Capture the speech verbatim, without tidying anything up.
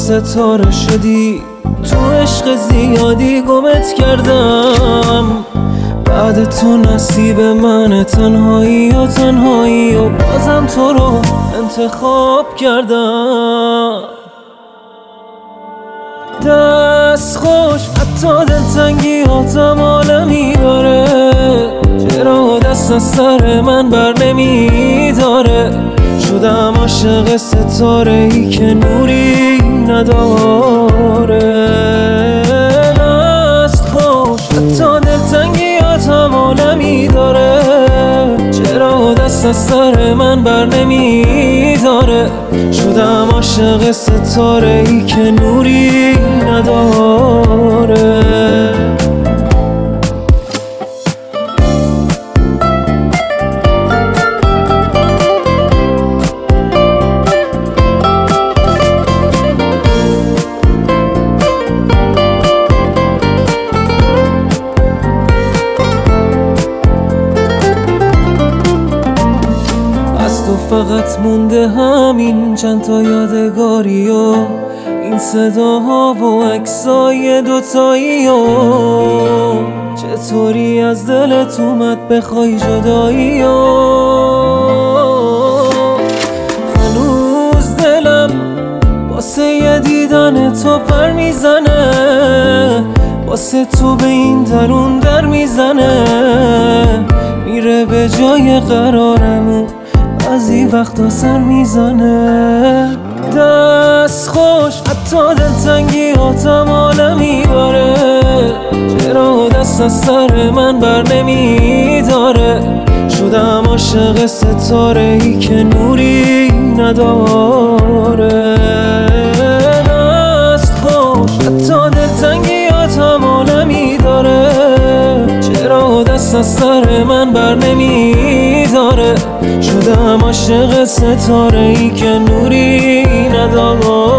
ستاره شدی، تو عشق زیادی گمت کردم. بعد تو نصیب من تنهایی و تنهایی و بازم تو رو انتخاب کردم. دست خوش حتی دلتنگی هاتم عالمی داره، چرا دست از سر من بر نمی داره. شدم عاشق ستاره ای که نوری نداره. دست خوش حتی دلتنگی هاتم عالمی داره، چرا دست از سر من بر نمی داره. شدم عاشق ستاره ای که نوری نداره. فقط مونده همین چند تا یادگاری و این صداها و عکسای دوتایی و چطوری از دلت اومد بخوای جدایی و هنوز دلم واسه یه دیدن تو پر میزنه، واسه تو به این درون در میزنه. میره به جای قرارمون بعضی وقتا سر میزنه. دست خوش حتی دلتنگی هاتم عالمی داره، چرا دست از سر من بر نمی داره. شدم عاشق ستاره ای که نوری نداره. دست خوش حتی دلتنگی هاتم عالمی داره، چرا دست از سر من بر نمی داره. شدم عاشق ستاره ای که نوری نداره.